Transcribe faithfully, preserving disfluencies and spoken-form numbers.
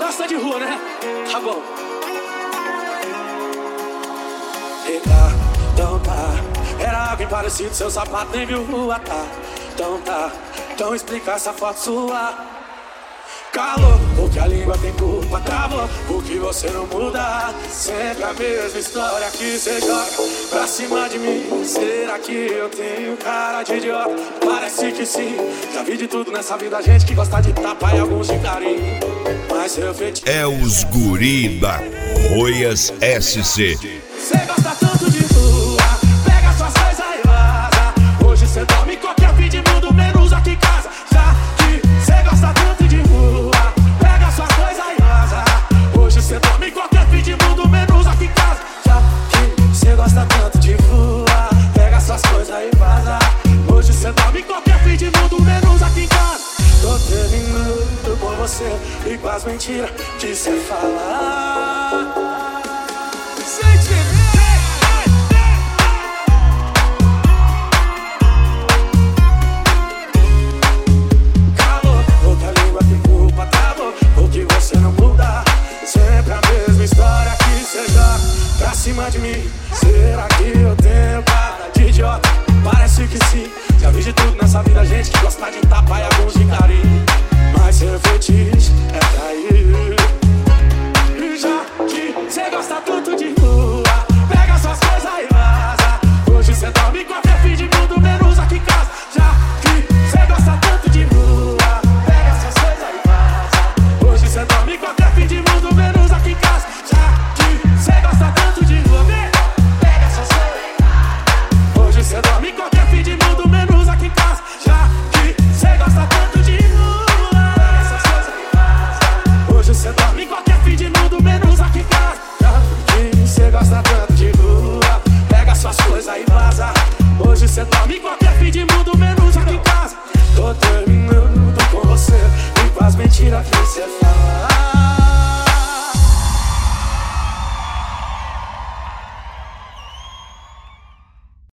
gosta de rua, né? Tá bom. Eita, então tá. Era alguém parecido, seu sapato nem viu rua, tá? Então tá, então explica essa foto sua. Calou, porque a língua tem culpa, travou, porque você não muda. Sempre a mesma história que você joga pra cima de mim. Será que eu tenho cara de idiota? Parece que sim. Já vi de tudo nessa vida, gente que gosta de tapa e alguns de carinho. Mas seu feitiço é os guri da Roias S C. Cê gosta tanto de rua, pega suas coisas e vaza. Hoje cê dorme em qualquer fim de mundo, menos aqui em casa. Já que cê gosta tanto de rua, pega suas coisas e vaza. Hoje cê dorme em qualquer fim de mundo, menos aqui em casa. Já que cê gosta tanto de rua, pega suas coisas e vaza. Hoje cê dorme em qualquer fim de mundo, menos aqui em casa. Tô terminando com você e com as mentiras que cê fala. Calou, outra língua tem culpa, travou, porque você não muda. Sempre a mesma história que cê joga pra cima de mim. Será que eu tenho cara de idiota? Parece que sim. Já vi de tudo nessa vida, gente que gosta de tapa e alguns de carinho. Mas seu fetiche é trair. Já que cê gosta tanto de rua, pega suas coisas e vaza. Hoje cê dorme em qualquer fim de mundo, menos aqui em casa. Já que cê gosta tanto de rua, pega suas coisas e vaza. Hoje cê dorme em qualquer fim de mundo, menos aqui em casa. Já que cê gosta tanto de rua, pega suas coisas e vaza. Hoje cê dorme em qualquer fim de mundo, menos aqui em casa. Já que cê gosta tanto de rua, pega suas coisas e vaza. Hoje cê dorme em qualquer fim de mundo, menos aqui em casa. Cê gosta tanto de rua, pega suas coisas e vaza. Hoje cê dorme em qualquer fim de